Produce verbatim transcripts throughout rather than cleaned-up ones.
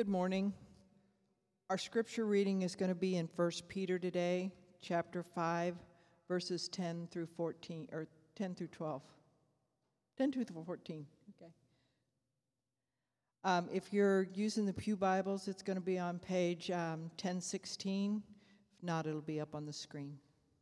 Good morning. Our scripture reading is going to be in First Peter today, chapter five, verses ten through fourteen, or ten through twelve. ten through fourteen, okay. Um, if you're using the Pew Bibles, it's going to be on page um, ten sixteen. If not, it'll be up on the screen.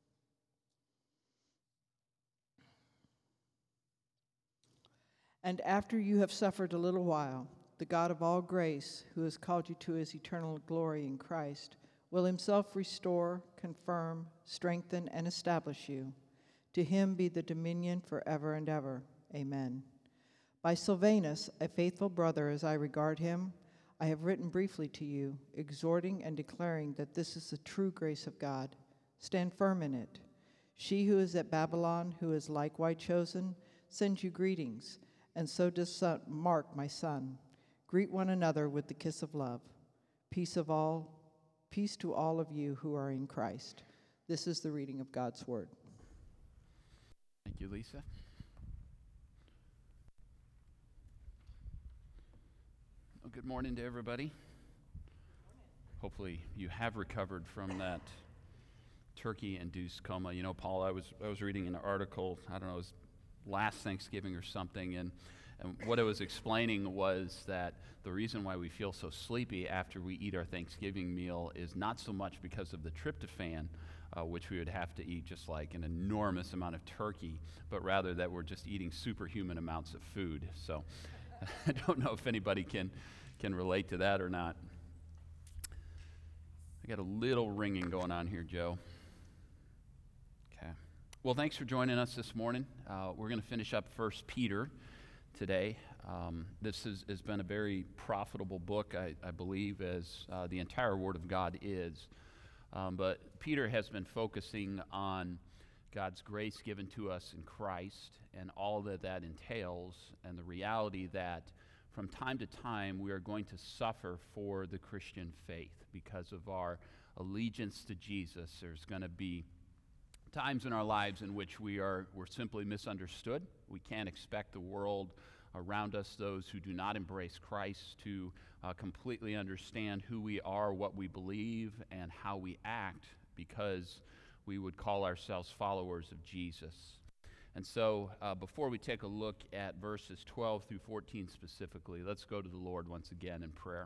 And after you have suffered a little while, the God of all grace, who has called you to his eternal glory in Christ, will himself restore, confirm, strengthen, and establish you. To him be the dominion forever and ever. Amen. By Silvanus, a faithful brother as I regard him, I have written briefly to you, exhorting and declaring that this is the true grace of God. Stand firm in it. She who is at Babylon, who is likewise chosen, sends you greetings, and so does Mark, my son. Greet one another with the kiss of love. Peace of all, peace to all of you who are in Christ. This is the reading of God's word. Thank you, Lisa. Well, good morning to everybody. Hopefully you have recovered from that turkey-induced coma. You know, Paul, I was I was reading an article, I don't know, it was last Thanksgiving or something, and And what it was explaining was that the reason why we feel so sleepy after we eat our Thanksgiving meal is not so much because of the tryptophan, uh, which we would have to eat just like an enormous amount of turkey, but rather that we're just eating superhuman amounts of food. So I don't know if anybody can, can relate to that or not. I got a little ringing going on here, Joe. Okay. Well, thanks for joining us this morning. Uh, we're going to finish up First Peter today. Um, this has, has been a very profitable book, I, I believe, as uh, the entire Word of God is. Um, but Peter has been focusing on God's grace given to us in Christ and all that that entails, and the reality that from time to time we are going to suffer for the Christian faith because of our allegiance to Jesus. There's going to be times in our lives in which we are we're simply misunderstood. We can't expect the world around us, those who do not embrace Christ, to uh, completely understand who we are, what we believe, and how we act, because we would call ourselves followers of Jesus. And so uh, before we take a look at verses twelve through fourteen specifically, let's go to the Lord once again in prayer.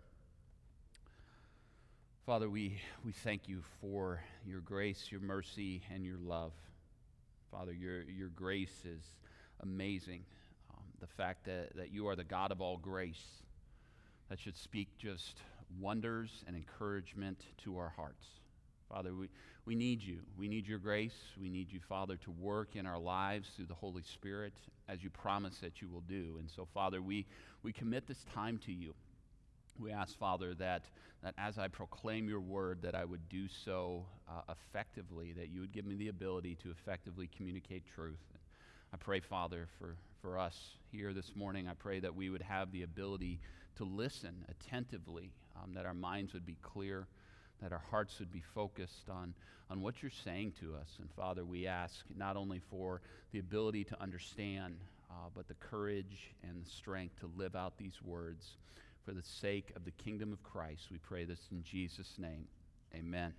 Father, we, we thank you for your grace, your mercy, and your love. Father, your, your grace is amazing. Um, the fact that, that you are the God of all grace, that should speak just wonders and encouragement to our hearts. Father, we, we need you. We need your grace. We need you, Father, to work in our lives through the Holy Spirit, as you promise that you will do. And so, Father, we, we commit this time to you. We ask, Father, that, that as I proclaim your word, that I would do so uh, effectively, that you would give me the ability to effectively communicate truth. I pray, Father, for, for us here this morning, I pray that we would have the ability to listen attentively, um, that our minds would be clear, that our hearts would be focused on, on what you're saying to us. And Father, we ask not only for the ability to understand, uh, but the courage and the strength to live out these words. For the sake of the kingdom of Christ, we pray this in Jesus' name. Amen.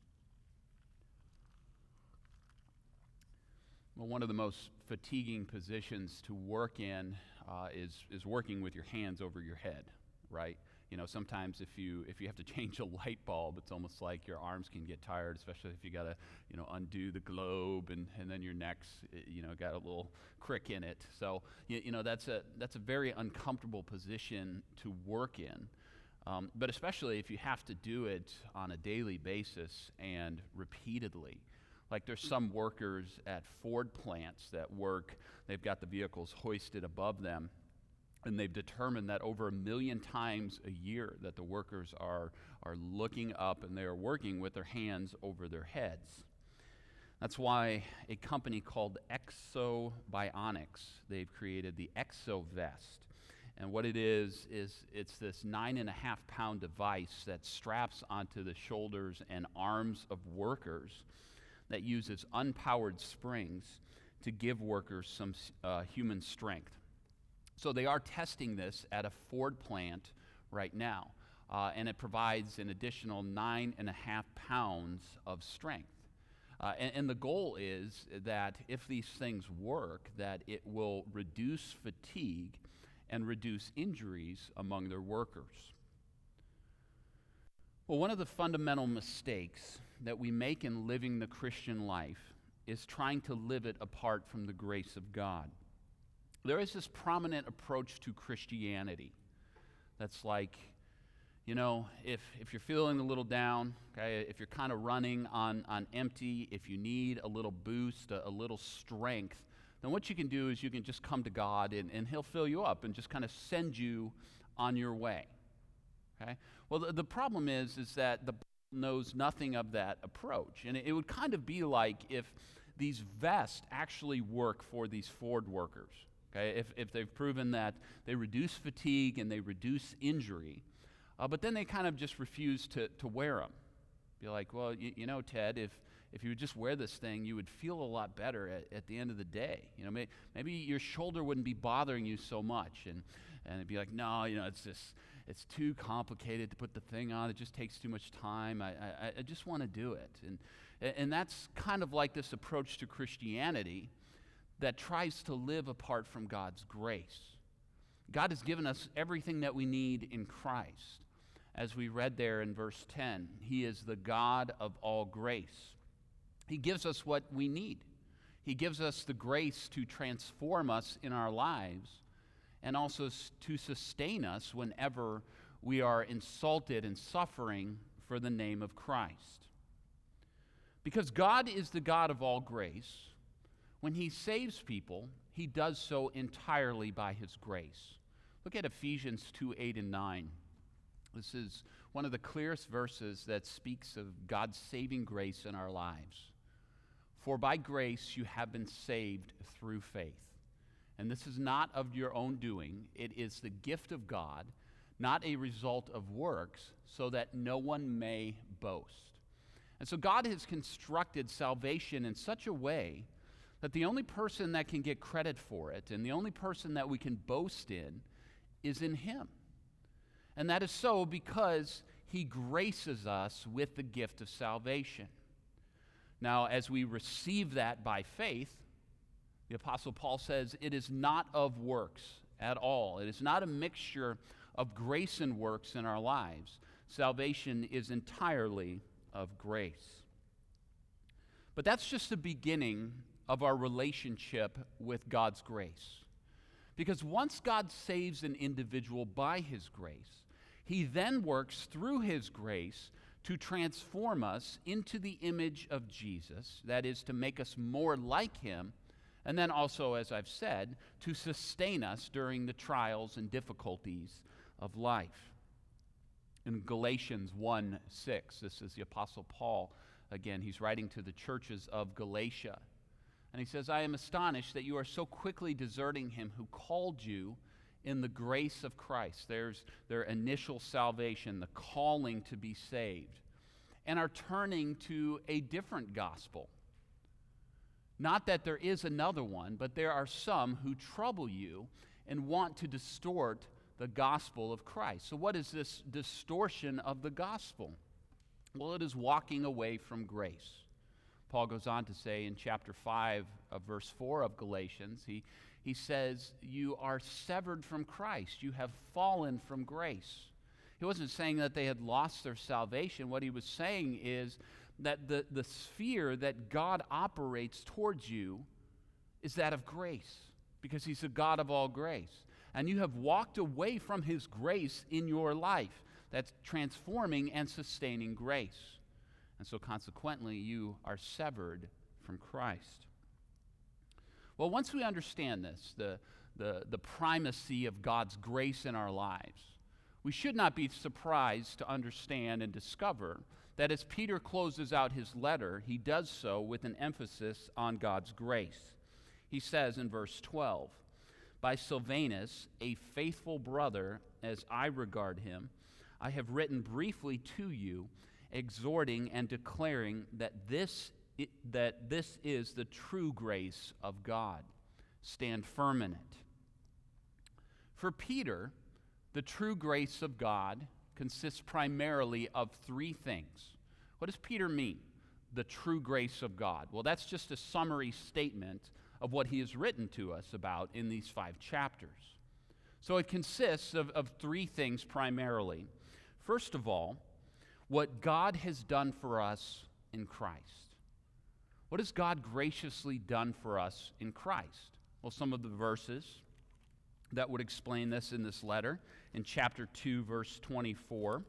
Well, one of the most fatiguing positions to work in uh, is is working with your hands over your head, right? You know, sometimes if you if you have to change a light bulb, it's almost like your arms can get tired, especially if you got to, you know, undo the globe, and, and then your neck's, you know, got a little crick in it. So, you, you know, that's a that's a very uncomfortable position to work in, um, but especially if you have to do it on a daily basis and repeatedly. Like there's some workers at Ford plants that work, they've got the vehicles hoisted above them, and they've determined that over a million times a year that the workers are, are looking up and they are working with their hands over their heads. That's why a company called Exobionics, they've created the ExoVest. And what it is, is it's this nine and a half pound device that straps onto the shoulders and arms of workers that uses unpowered springs to give workers some uh, human strength. So they are testing this at a Ford plant right now. uh, and it provides an additional nine and a half pounds of strength. Uh, and, and the goal is that if these things work, that it will reduce fatigue and reduce injuries among their workers. Well, one of the fundamental mistakes that we make in living the Christian life is trying to live it apart from the grace of God. There is this prominent approach to Christianity that's like, you know, if, if you're feeling a little down, okay, if you're kind of running on, on empty, if you need a little boost, a, a little strength, then what you can do is you can just come to God and, and He'll fill you up and just kind of send you on your way. Okay? Well, the, the problem is, is that the Bible knows nothing of that approach. And it, it would kind of be like if these vests actually work for these Ford workers. Okay? If, if they've proven that they reduce fatigue and they reduce injury, uh, but then they kind of just refuse to, to wear them. Be like, well, you, you know, Ted, if if you would just wear this thing, you would feel a lot better at, at the end of the day. You know, may, maybe your shoulder wouldn't be bothering you so much. And, and it'd be like, no, you know, it's just, it's too complicated to put the thing on. It just takes too much time. I, I, I just want to do it. And, and that's kind of like this approach to Christianity that tries to live apart from God's grace. God has given us everything that we need in Christ. As we read there in verse ten, He is the God of all grace. He gives us what we need. He gives us the grace to transform us in our lives and also to sustain us whenever we are insulted and suffering for the name of Christ. Because God is the God of all grace, when He saves people, He does so entirely by His grace. Look at Ephesians two, eight and nine. This is one of the clearest verses that speaks of God's saving grace in our lives. For by grace you have been saved through faith. And this is not of your own doing. It is the gift of God, not a result of works, so that no one may boast. And so God has constructed salvation in such a way that the only person that can get credit for it and the only person that we can boast in is in Him. And that is so because He graces us with the gift of salvation. Now, as we receive that by faith, the Apostle Paul says it is not of works at all. It is not a mixture of grace and works in our lives. Salvation is entirely of grace. But that's just the beginning of our relationship with God's grace. Because once God saves an individual by His grace, He then works through His grace to transform us into the image of Jesus, that is, to make us more like Him, and then also, as I've said, to sustain us during the trials and difficulties of life. In Galatians one six, this is the Apostle Paul, again, he's writing to the churches of Galatia, and he says, I am astonished that you are so quickly deserting Him who called you in the grace of Christ. There's their initial salvation, the calling to be saved, and are turning to a different gospel. Not that there is another one, but there are some who trouble you and want to distort the gospel of Christ. So what is this distortion of the gospel? Well, it is walking away from grace. Paul goes on to say in chapter five of verse four of Galatians, he He says, you are severed from Christ. You have fallen from grace. He wasn't saying that they had lost their salvation. What he was saying is that the, the sphere that God operates towards you is that of grace, because He's a God of all grace. And you have walked away from His grace in your life. That's transforming and sustaining grace. And so consequently, you are severed from Christ. Well, once we understand this, the, the, the primacy of God's grace in our lives, we should not be surprised to understand and discover that as Peter closes out his letter, he does so with an emphasis on God's grace. He says in verse twelve, by Silvanus, a faithful brother, as I regard him, I have written briefly to you, exhorting and declaring that this It, that this is the true grace of God. Stand firm in it. For Peter, the true grace of God consists primarily of three things. What does Peter mean? The true grace of God. Well, that's just a summary statement of what he has written to us about in these five chapters. So it consists of, of three things primarily. First of all, what God has done for us in Christ. What has God graciously done for us in Christ? Well, some of the verses that would explain this in this letter, in chapter two, verse twenty-four,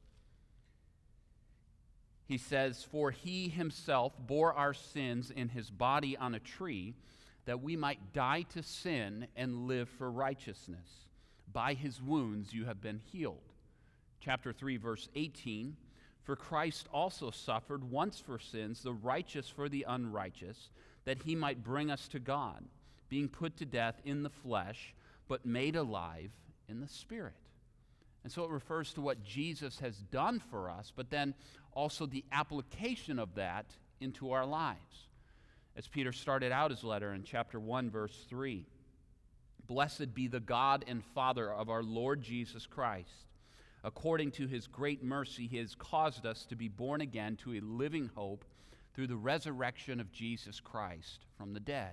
he says, "For he himself bore our sins in his body on a tree, that we might die to sin and live for righteousness. By his wounds you have been healed." Chapter three, verse eighteen, "For Christ also suffered once for sins, the righteous for the unrighteous, that he might bring us to God, being put to death in the flesh, but made alive in the Spirit." And so it refers to what Jesus has done for us, but then also the application of that into our lives. As Peter started out his letter in chapter one, verse three, "Blessed be the God and Father of our Lord Jesus Christ. According to his great mercy, he has caused us to be born again to a living hope through the resurrection of Jesus Christ from the dead."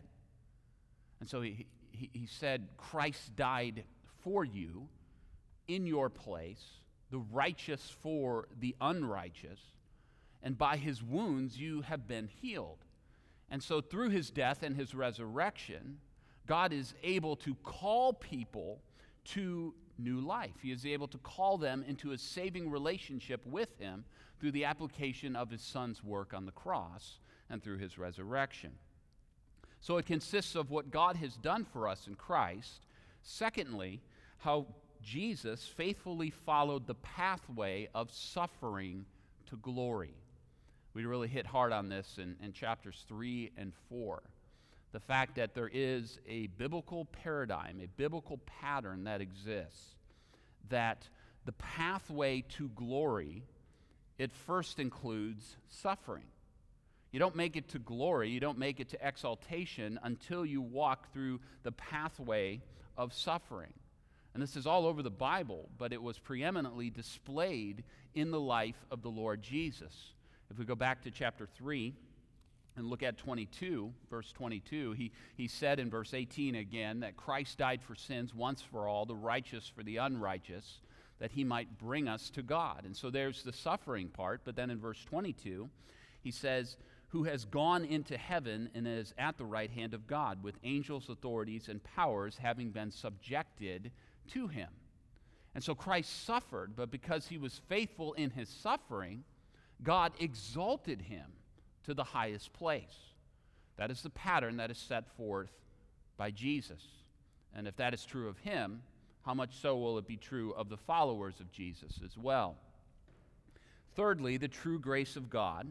And so he, he, he said, Christ died for you in your place, the righteous for the unrighteous, and by his wounds you have been healed. And so through his death and his resurrection, God is able to call people to new life. He is able to call them into a saving relationship with him through the application of his Son's work on the cross and through his resurrection. So it consists of what God has done for us in Christ. Secondly, how Jesus faithfully followed the pathway of suffering to glory. We really hit hard on this in, in chapters three and four. The fact that there is a biblical paradigm, a biblical pattern that exists, that the pathway to glory, it first includes suffering. You don't make it to glory, you don't make it to exaltation until you walk through the pathway of suffering. And this is all over the Bible, but it was preeminently displayed in the life of the Lord Jesus. If we go back to chapter three and look at twenty-two, verse twenty-two, he, he said in verse eighteen again that Christ died for sins once for all, the righteous for the unrighteous, that he might bring us to God. And so there's the suffering part, but then in verse twenty-two, he says, "Who has gone into heaven and is at the right hand of God, with angels, authorities, and powers having been subjected to him." And so Christ suffered, but because he was faithful in his suffering, God exalted him to the highest place. That is the pattern that is set forth by Jesus. And if that is true of him, how much so will it be true of the followers of Jesus as well? Thirdly, the true grace of God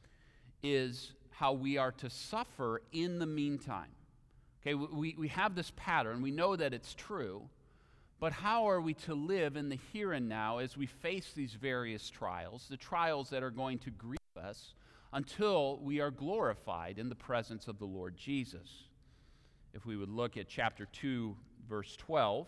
is how we are to suffer in the meantime. Okay, we, we have this pattern. We know that it's true. But how are we to live in the here and now as we face these various trials, the trials that are going to grieve us until we are glorified in the presence of the Lord Jesus? If we would look at chapter two, verse twelve,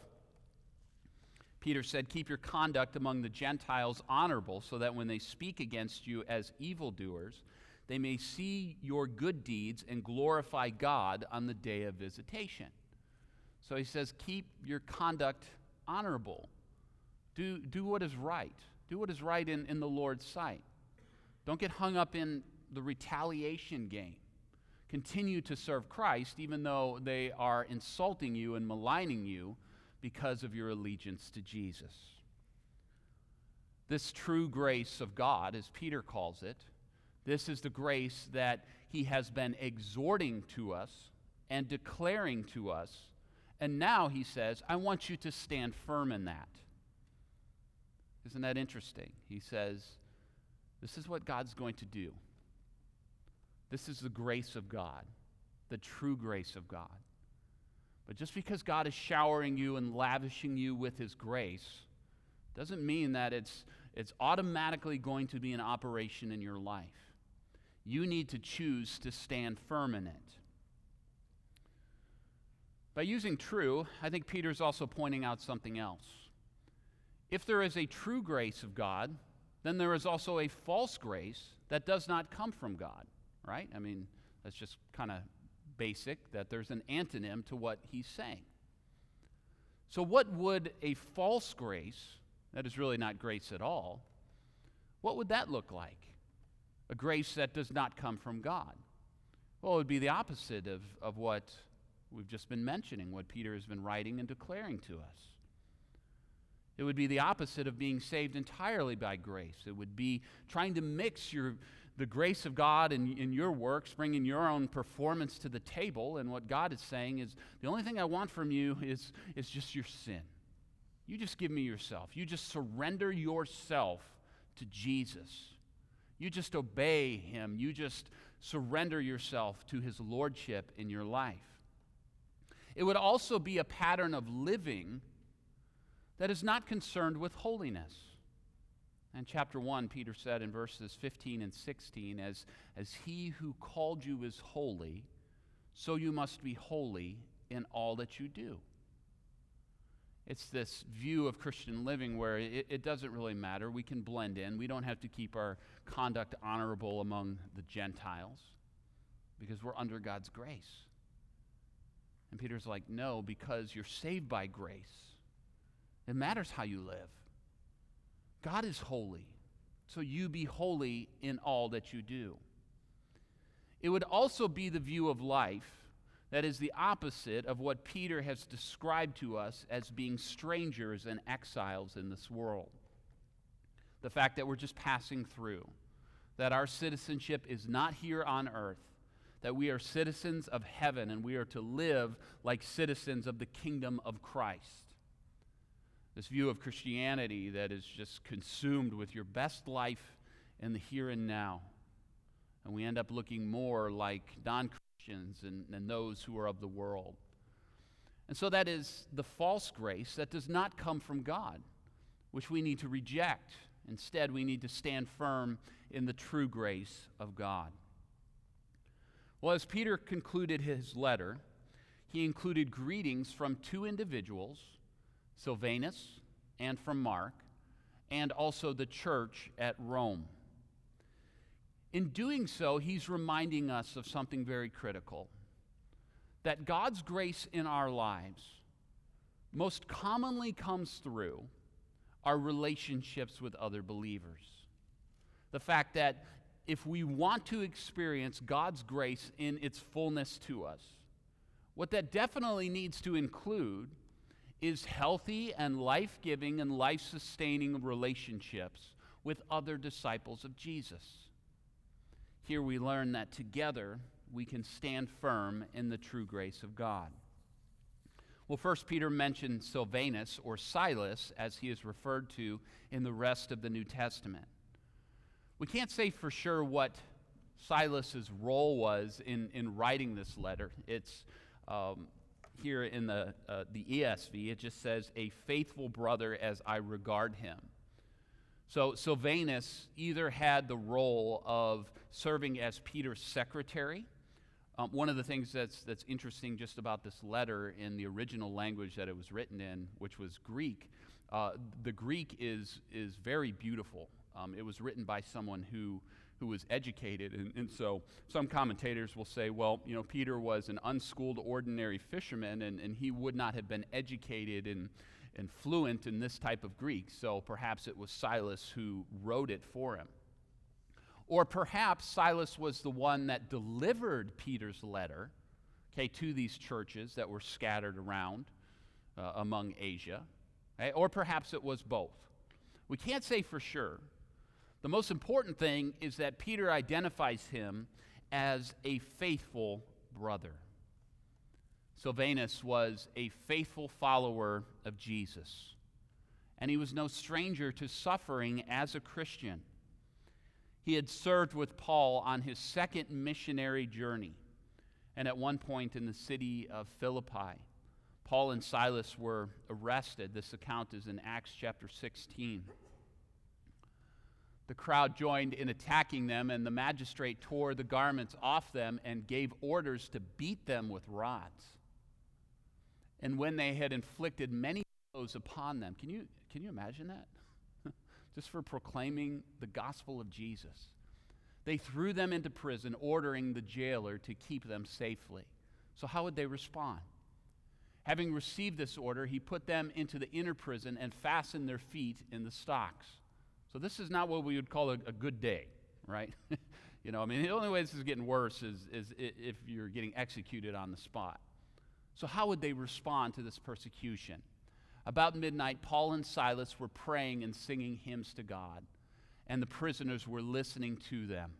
Peter said, "Keep your conduct among the Gentiles honorable, so that when they speak against you as evildoers, they may see your good deeds and glorify God on the day of visitation." So he says, keep your conduct honorable. Do, do what is right. Do what is right in, in the Lord's sight. Don't get hung up in the retaliation game. Continue to serve Christ even though they are insulting you and maligning you because of your allegiance to Jesus. This true grace of God, as Peter calls it, this is the grace that he has been exhorting to us and declaring to us. And now he says, I want you to stand firm in that. Isn't that interesting? He says, this is what God's going to do. This is the grace of God, the true grace of God. But just because God is showering you and lavishing you with his grace doesn't mean that it's, it's automatically going to be an operation in your life. You need to choose to stand firm in it. By using true, I think Peter's also pointing out something else. If there is a true grace of God, then there is also a false grace that does not come from God, right? I mean, that's just kind of basic, that there's an antonym to what he's saying. So what would a false grace, that is really not grace at all, what would that look like? A grace that does not come from God. Well, it would be the opposite of, of what we've just been mentioning, what Peter has been writing and declaring to us. It would be the opposite of being saved entirely by grace. It would be trying to mix your the grace of God in, in your works, bringing your own performance to the table, and what God is saying is, the only thing I want from you is, is just your sin. You just give me yourself. You just surrender yourself to Jesus. You just obey him. You just surrender yourself to his lordship in your life. It would also be a pattern of living that is not concerned with holiness. In chapter one, Peter said in verses fifteen and sixteen, as, as he who called you is holy, so you must be holy in all that you do. It's this view of Christian living where it, it doesn't really matter. We can blend in. We don't have to keep our conduct honorable among the Gentiles because we're under God's grace. And Peter's like, no, because you're saved by grace. It matters how you live. God is holy, so you be holy in all that you do. It would also be the view of life that is the opposite of what Peter has described to us as being strangers and exiles in this world. The fact that we're just passing through, that our citizenship is not here on earth, that we are citizens of heaven and we are to live like citizens of the kingdom of Christ. This view of Christianity that is just consumed with your best life in the here and now. And we end up looking more like non-Christians and, and those who are of the world. And so that is the false grace that does not come from God, which we need to reject. Instead, we need to stand firm in the true grace of God. Well, as Peter concluded his letter, he included greetings from two individuals, Silvanus and from Mark, and also the church at Rome. In doing so, he's reminding us of something very critical, that God's grace in our lives most commonly comes through our relationships with other believers. The fact that if we want to experience God's grace in its fullness to us, what that definitely needs to include is healthy and life-giving and life-sustaining relationships with other disciples of Jesus. Here we learn that together we can stand firm in the true grace of God. Well, first Peter mentioned Silvanus, or Silas, as he is referred to in the rest of the New Testament. We can't say for sure what Silas's role was in, in writing this letter. It's um, here in the, uh, the E S V, it just says, a faithful brother as I regard him. So Silvanus either had the role of serving as Peter's secretary. Um, one of the things that's, that's interesting just about this letter in the original language that it was written in, which was Greek, uh, the Greek is, is very beautiful. Um, it was written by someone who who was educated, and, and so some commentators will say, well, you know, Peter was an unschooled ordinary fisherman, and, and he would not have been educated and, and fluent in this type of Greek, so perhaps it was Silas who wrote it for him. Or perhaps Silas was the one that delivered Peter's letter, okay, to these churches that were scattered around uh, among Asia, okay? Or perhaps it was both. We can't say for sure. The most important thing is that Peter identifies him as a faithful brother. Silvanus was a faithful follower of Jesus, and he was no stranger to suffering as a Christian. He had served with Paul on his second missionary journey, and at one point in the city of Philippi, Paul and Silas were arrested. This account is in Acts chapter sixteen. The crowd joined in attacking them, and the magistrate tore the garments off them and gave orders to beat them with rods. And when they had inflicted many those upon them. Can you, can you imagine that? Just for proclaiming the gospel of Jesus. They threw them into prison, ordering the jailer to keep them safely. So how would they respond? Having received this order, he put them into the inner prison and fastened their feet in the stocks. So this is not what we would call a, a good day, right? You know, I mean, the only way this is getting worse is, is if you're getting executed on the spot. So how would they respond to this persecution? About midnight, Paul and Silas were praying and singing hymns to God, and the prisoners were listening to them.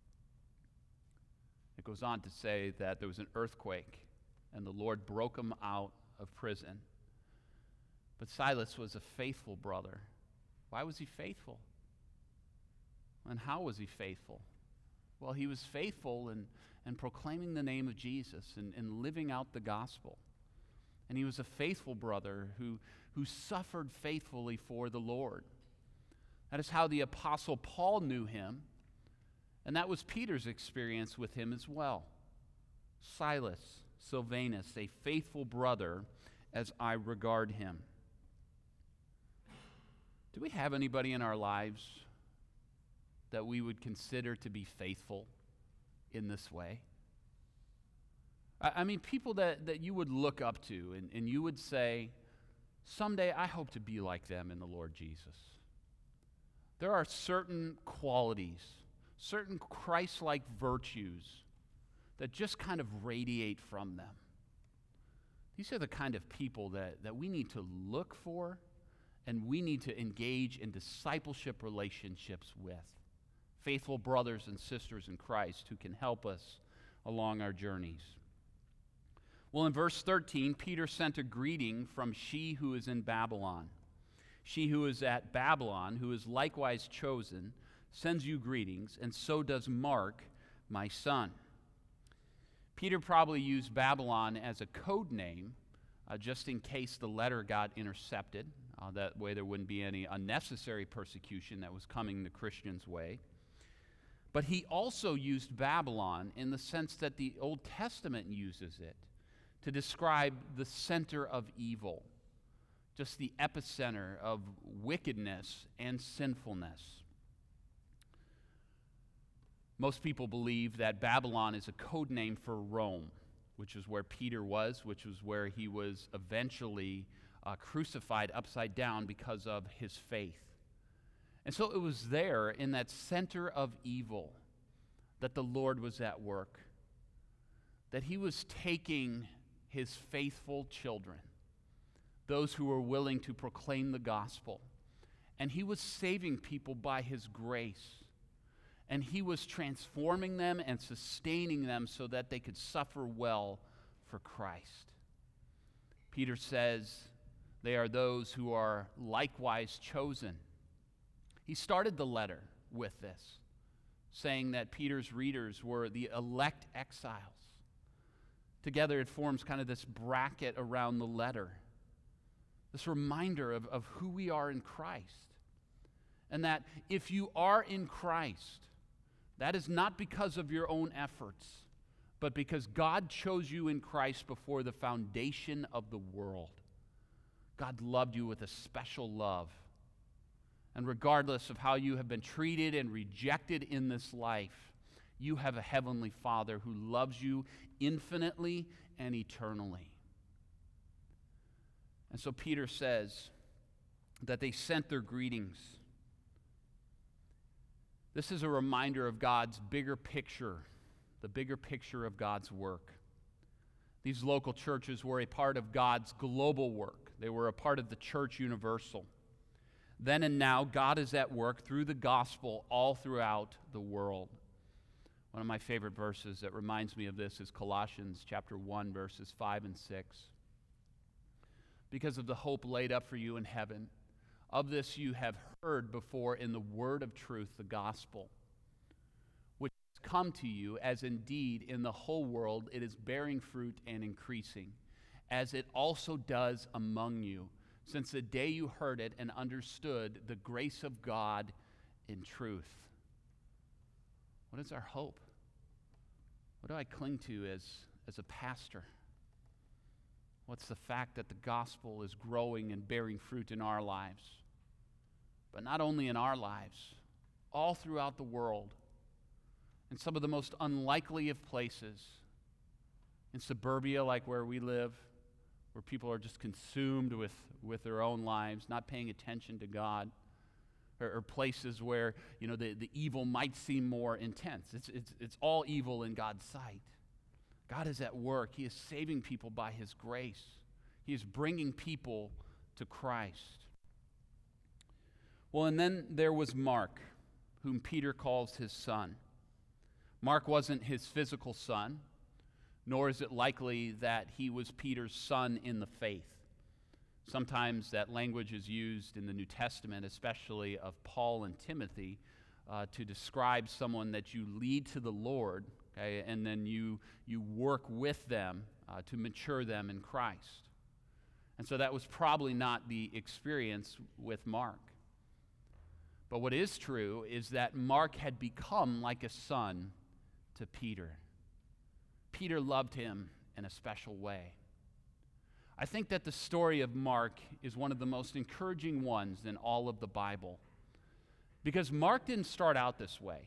It goes on to say that there was an earthquake, and the Lord broke them out of prison. But Silas was a faithful brother. Why was he faithful? And how was he faithful? Well, he was faithful in, in proclaiming the name of Jesus and, and living out the gospel. And he was a faithful brother who, who suffered faithfully for the Lord. That is how the Apostle Paul knew him, and that was Peter's experience with him as well. Silas, Silvanus, a faithful brother as I regard him. Do we have anybody in our lives that we would consider to be faithful in this way? I mean, people that, that you would look up to and, and you would say, someday I hope to be like them in the Lord Jesus. There are certain qualities, certain Christ-like virtues that just kind of radiate from them. These are the kind of people that, that we need to look for and we need to engage in discipleship relationships with. Faithful brothers and sisters in Christ who can help us along our journeys. Well, in verse thirteen, Peter sent a greeting from she who is in Babylon. She who is at Babylon, who is likewise chosen, sends you greetings, and so does Mark, my son. Peter probably used Babylon as a code name, uh, just in case the letter got intercepted. Uh, that way there wouldn't be any unnecessary persecution that was coming the Christians' way. But he also used Babylon in the sense that the Old Testament uses it to describe the center of evil, just the epicenter of wickedness and sinfulness. Most people believe that Babylon is a code name for Rome, which is where Peter was, which was where he was eventually uh, crucified upside down because of his faith. And so it was there in that center of evil that the Lord was at work, that he was taking his faithful children, those who were willing to proclaim the gospel, and he was saving people by his grace, and he was transforming them and sustaining them so that they could suffer well for Christ. Peter says they are those who are likewise chosen. He started the letter with this, saying that Peter's readers were the elect exiles. Together it forms kind of this bracket around the letter, this reminder of, of who we are in Christ. And that if you are in Christ, that is not because of your own efforts, but because God chose you in Christ before the foundation of the world. God loved you with a special love. And regardless of how you have been treated and rejected in this life, you have a heavenly Father who loves you infinitely and eternally. And so Peter says that they sent their greetings. This is a reminder of God's bigger picture, the bigger picture of God's work. These local churches were a part of God's global work. They were a part of the church universal. Then and now, God is at work through the gospel all throughout the world. One of my favorite verses that reminds me of this is Colossians chapter one, verses five and six. Because of the hope laid up for you in heaven, of this you have heard before in the word of truth, the gospel, which has come to you, as indeed in the whole world it is bearing fruit and increasing, as it also does among you, since the day you heard it and understood the grace of God in truth. What is our hope? What do I cling to as, as a pastor? What's the fact that the gospel is growing and bearing fruit in our lives? But not only in our lives, all throughout the world, in some of the most unlikely of places, in suburbia like where we live, where people are just consumed with, with their own lives, not paying attention to God, or, or places where, you know, the, the evil might seem more intense. It's, it's, it's all evil in God's sight. God is at work. He is saving people by His grace. He is bringing people to Christ. Well, and then there was Mark, whom Peter calls his son. Mark wasn't his physical son, nor is it likely that he was Peter's son in the faith. Sometimes that language is used in the New Testament, especially of Paul and Timothy, uh, to describe someone that you lead to the Lord, okay, and then you, you work with them uh, to mature them in Christ. And so that was probably not the experience with Mark. But what is true is that Mark had become like a son to Peter. Peter loved him in a special way. I think that the story of Mark is one of the most encouraging ones in all of the Bible, because Mark didn't start out this way.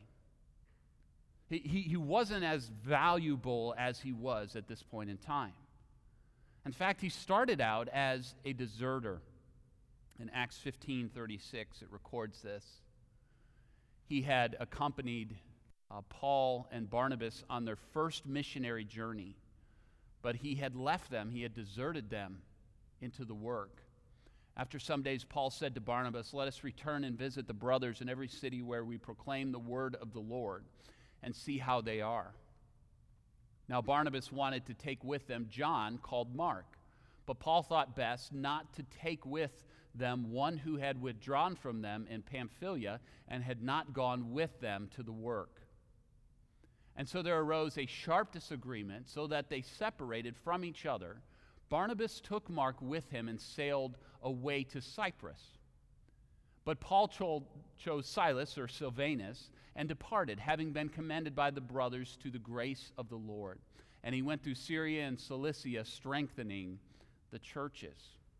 He, he, he wasn't as valuable as he was at this point in time. In fact, he started out as a deserter. In Acts fifteen thirty-six, it records this. He had accompanied uh, Paul and Barnabas on their first missionary journey, but he had left them, he had deserted them into the work. After some days, Paul said to Barnabas, "Let us return and visit the brothers in every city where we proclaim the word of the Lord and see how they are." Now, Barnabas wanted to take with them John, called Mark, but Paul thought best not to take with them one who had withdrawn from them in Pamphylia and had not gone with them to the work. And so there arose a sharp disagreement, so that they separated from each other. Barnabas took Mark with him and sailed away to Cyprus. But Paul cho- chose Silas, or Silvanus, and departed, having been commended by the brothers to the grace of the Lord. And he went through Syria and Cilicia, strengthening the churches.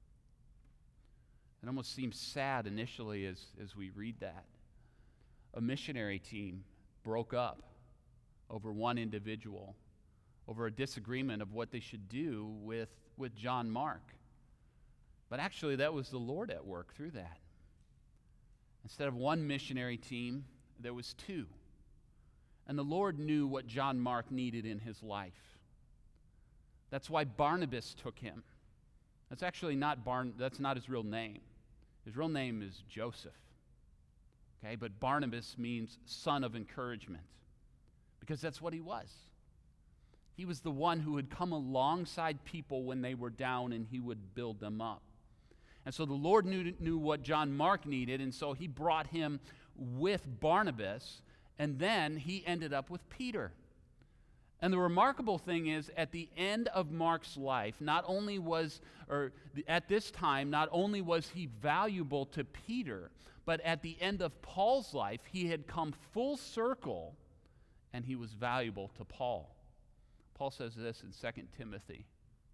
It almost seems sad initially as, as we read that. A missionary team broke up over one individual, over a disagreement of what they should do with, with John Mark. But actually, that was the Lord at work through that. Instead of one missionary team, there was two. And the Lord knew what John Mark needed in his life. That's why Barnabas took him. That's actually not Barn, that's not his real name. His real name is Joseph. Okay, but Barnabas means son of encouragement, because that's what he was. He was the one who would come alongside people when they were down, and he would build them up. And so the Lord knew, knew what John Mark needed, and so he brought him with Barnabas, and then he ended up with Peter. And the remarkable thing is, at the end of Mark's life, not only was, or at this time, not only was he valuable to Peter, but at the end of Paul's life, he had come full circle, and he was valuable to Paul. Paul says this in Second Timothy.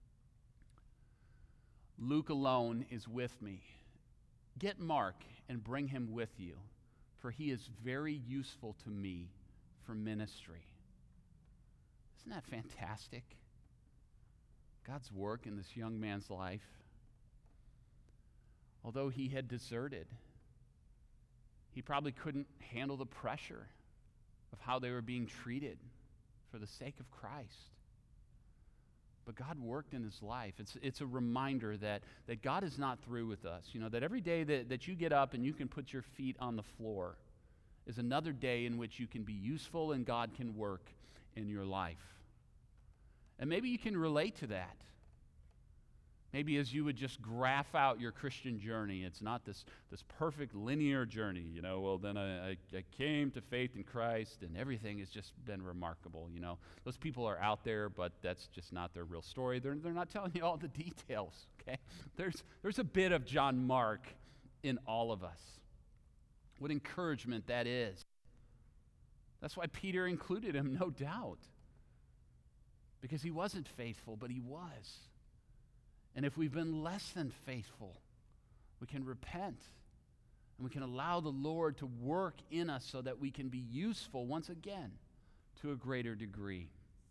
"Luke alone is with me. Get Mark and bring him with you, for he is very useful to me for ministry." Isn't that fantastic? God's work in this young man's life. Although he had deserted, he probably couldn't handle the pressure of how they were being treated for the sake of Christ. But God worked in his life. It's, it's a reminder that, that God is not through with us. You know, that every day that, that you get up and you can put your feet on the floor is another day in which you can be useful and God can work in your life. And maybe you can relate to that. Maybe as you would just graph out your Christian journey, it's not this, this perfect linear journey. You know, well, then I, I, I came to faith in Christ and everything has just been remarkable. You know, those people are out there, but that's just not their real story. They're, they're not telling you all the details, okay? There's, there's a bit of John Mark in all of us. What encouragement that is. That's why Peter included him, no doubt. Because he wasn't faithful, but he was. And if we've been less than faithful, we can repent. And we can allow the Lord to work in us so that we can be useful once again to a greater degree.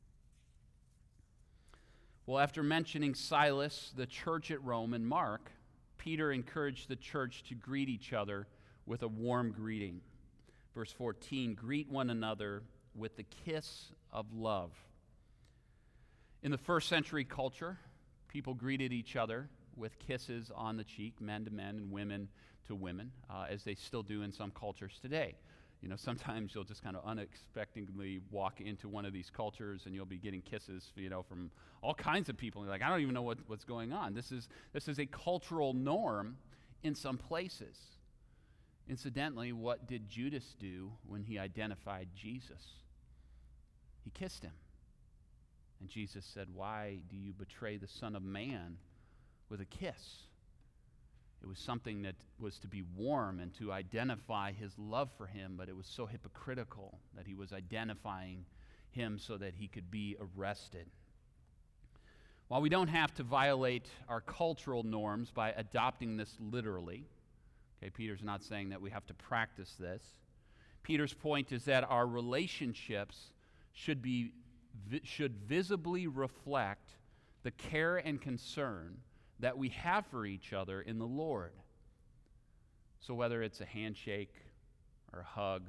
Well, after mentioning Silas, the church at Rome, and Mark, Peter encouraged the church to greet each other with a warm greeting. Verse fourteen, greet one another with the kiss of love. In the first century culture, people greeted each other with kisses on the cheek, men to men and women to women, uh, as they still do in some cultures today. You know, sometimes you'll just kind of unexpectedly walk into one of these cultures and you'll be getting kisses, you know, from all kinds of people. And you're like, I don't even know what, what's going on. This is, this is a cultural norm in some places. Incidentally, what did Judas do when he identified Jesus? He kissed him. And Jesus said, why do you betray the Son of Man with a kiss? It was something that was to be warm and to identify his love for him, but it was so hypocritical that he was identifying him so that he could be arrested. While we don't have to violate our cultural norms by adopting this literally, okay, Peter's not saying that we have to practice this. Peter's point is that our relationships should be should visibly reflect the care and concern that we have for each other in the Lord. So whether it's a handshake or a hug,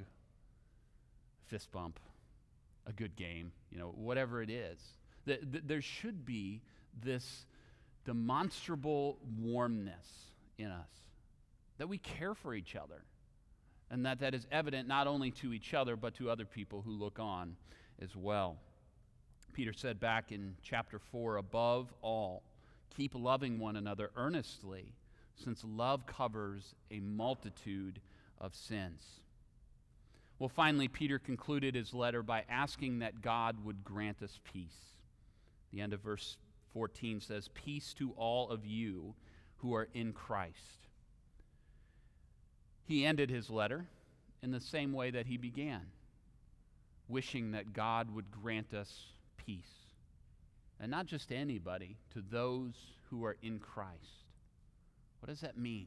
a fist bump, a good game, you know, whatever it is, th- th- there should be this demonstrable warmness in us, that we care for each other, and that that is evident not only to each other, but to other people who look on as well. Peter said back in chapter four, above all, keep loving one another earnestly, since love covers a multitude of sins. Well, finally, Peter concluded his letter by asking that God would grant us peace. The end of verse fourteen says, peace to all of you who are in Christ. He ended his letter in the same way that he began, wishing that God would grant us peace. And not just anybody, to those who are in Christ. What does that mean?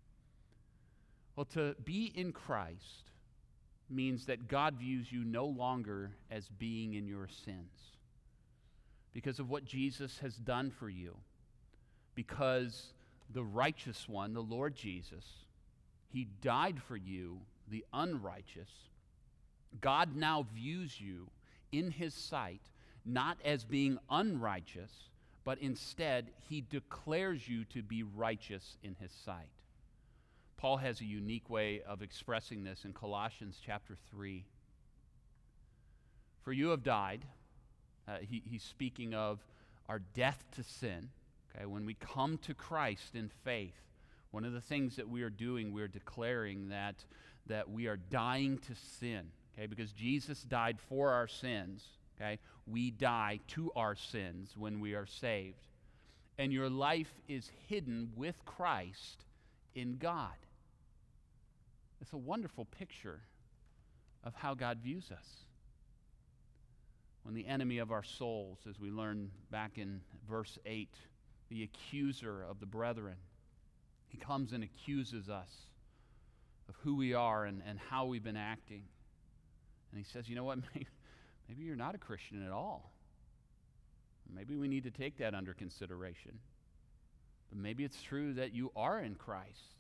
Well, to be in Christ means that God views you no longer as being in your sins because of what Jesus has done for you. Because the righteous one, the Lord Jesus, he died for you, the unrighteous. God now views you in his sight not as being unrighteous, but instead he declares you to be righteous in his sight. Paul has a unique way of expressing this in Colossians chapter three. For you have died. Uh, he, he's speaking of our death to sin. Okay, when we come to Christ in faith, one of the things that we are doing, we are declaring that, that we are dying to sin. Okay, because Jesus died for our sins. Okay, we die to our sins when we are saved. And your life is hidden with Christ in God. It's a wonderful picture of how God views us. When the enemy of our souls, as we learn back in verse eight, the accuser of the brethren, he comes and accuses us of who we are and, and how we've been acting. And he says, you know what, maybe, maybe you're not a Christian at all. Maybe we need to take that under consideration. But maybe it's true that you are in Christ,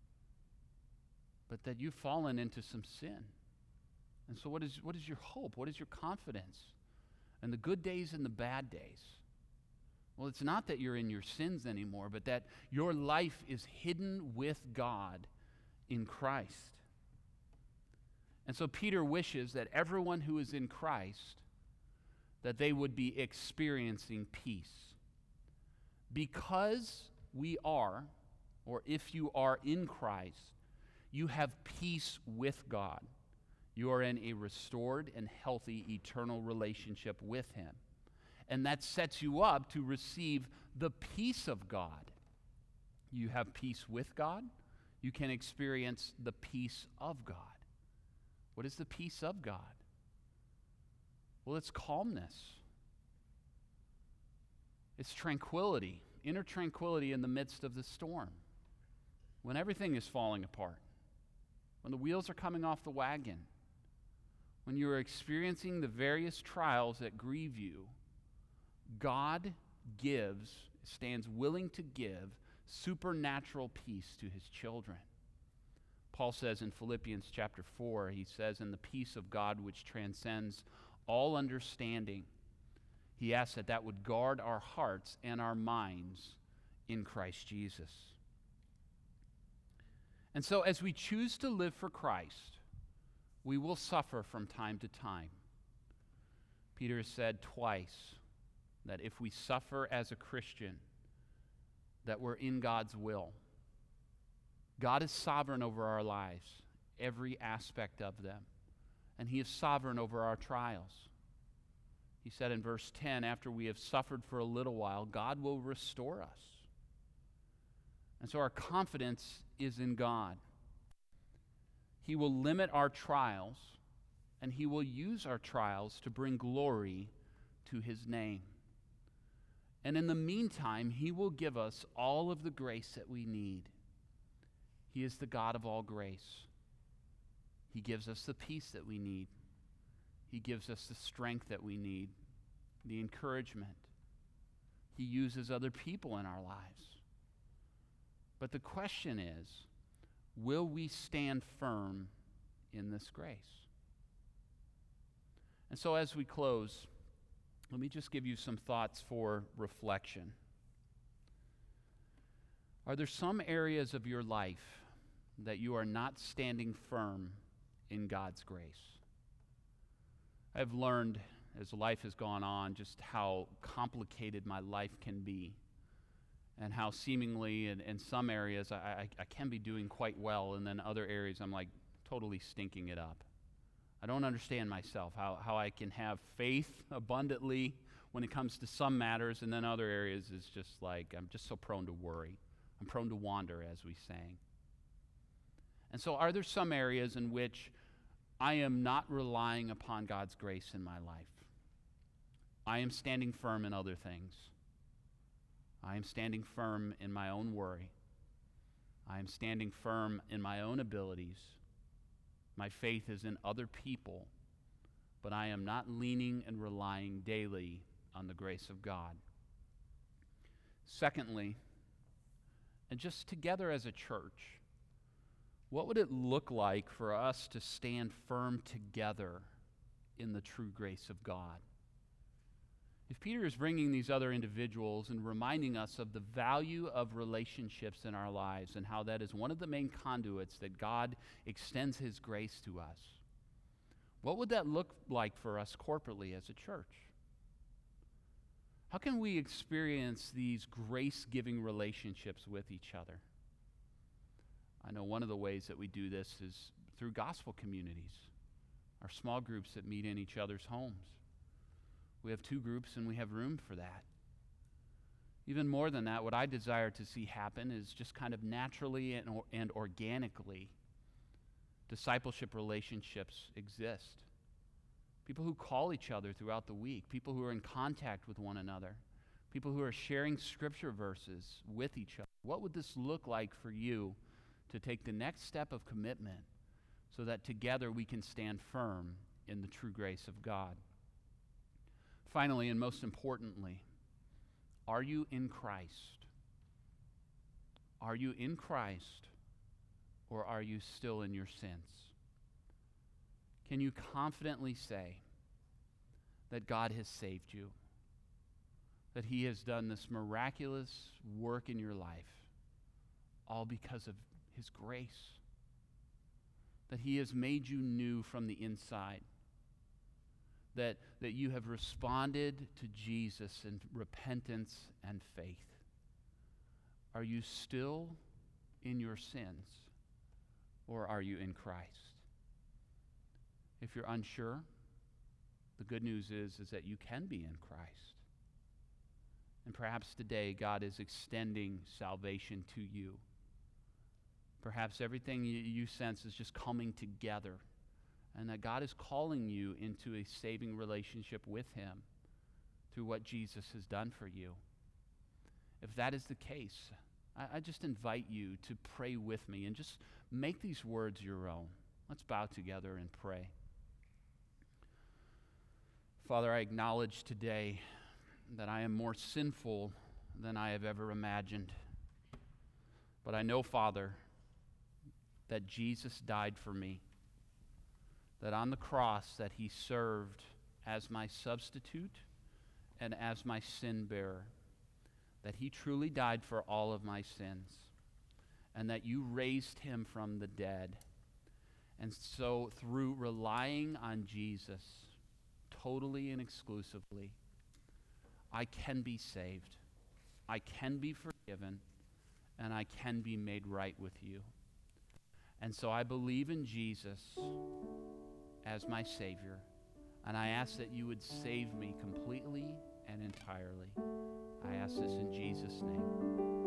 but that you've fallen into some sin. And so what is, what is your hope? What is your confidence? And the good days and the bad days? Well, it's not that you're in your sins anymore, but that your life is hidden with God in Christ. And so Peter wishes that everyone who is in Christ, that they would be experiencing peace. Because we are, or if you are in Christ, you have peace with God. You are in a restored and healthy eternal relationship with him. And that sets you up to receive the peace of God. You have peace with God. You can experience the peace of God. What is the peace of God? Well, it's calmness. It's tranquility inner tranquility in the midst of the storm, when everything is falling apart, when the wheels are coming off the wagon, when you are experiencing the various trials that grieve you. God gives, stands willing to give supernatural peace to his children. Paul says in Philippians chapter four, he says, "In the peace of God which transcends all understanding," he asks that that would guard our hearts and our minds in Christ Jesus. And so as we choose to live for Christ, we will suffer from time to time. Peter has said twice that if we suffer as a Christian, that we're in God's will. God is sovereign over our lives, every aspect of them, and he is sovereign over our trials. He said in verse ten, after we have suffered for a little while, God will restore us. And so our confidence is in God. He will limit our trials, and he will use our trials to bring glory to his name. And in the meantime, he will give us all of the grace that we need. He is the God of all grace. He gives us the peace that we need. He gives us the strength that we need, the encouragement. He uses other people in our lives. But the question is, will we stand firm in this grace? And so as we close, let me just give you some thoughts for reflection. Are there some areas of your life that you are not standing firm in God's grace? I've learned as life has gone on just how complicated my life can be, and how seemingly in, in some areas I, I, I can be doing quite well, and then other areas I'm like totally stinking it up. I don't understand myself, how, how I can have faith abundantly when it comes to some matters, and then other areas is just like I'm just so prone to worry. I'm prone to wander, as we sang. And so are there some areas in which I am not relying upon God's grace in my life? I am standing firm in other things. I am standing firm in my own worry. I am standing firm in my own abilities. My faith is in other people, but I am not leaning and relying daily on the grace of God. Secondly, and just together as a church, what would it look like for us to stand firm together in the true grace of God? If Peter is bringing these other individuals and reminding us of the value of relationships in our lives and how that is one of the main conduits that God extends his grace to us, what would that look like for us corporately as a church? How can we experience these grace-giving relationships with each other? I know one of the ways that we do this is through gospel communities, our small groups that meet in each other's homes. We have two groups and we have room for that. Even more than that, what I desire to see happen is just kind of naturally and, or, and organically, discipleship relationships exist. People who call each other throughout the week, people who are in contact with one another, people who are sharing scripture verses with each other. What would this look like for you to take the next step of commitment so that together we can stand firm in the true grace of God? Finally, and most importantly, are you in Christ? Are you in Christ, or are you still in your sins? Can you confidently say that God has saved you, that he has done this miraculous work in your life, all because of his grace, that he has made you new from the inside, that, that you have responded to Jesus in repentance and faith? Are you still in your sins, or are you in Christ? If you're unsure, the good news is, is that you can be in Christ. And perhaps today God is extending salvation to you. Perhaps everything you, you sense is just coming together, and that God is calling you into a saving relationship with him through what Jesus has done for you. if that is the case, I, I just invite you to pray with me and just make these words your own. Let's bow together and pray. Father, I acknowledge today that I am more sinful than I have ever imagined. But I know, Father, that Jesus died for me, that on the cross that he served as my substitute and as my sin bearer, that he truly died for all of my sins, and that you raised him from the dead. And so through relying on Jesus totally and exclusively, I can be saved, I can be forgiven, and I can be made right with you. And so I believe in Jesus as my Savior, and I ask that you would save me completely and entirely. I ask this in Jesus' name.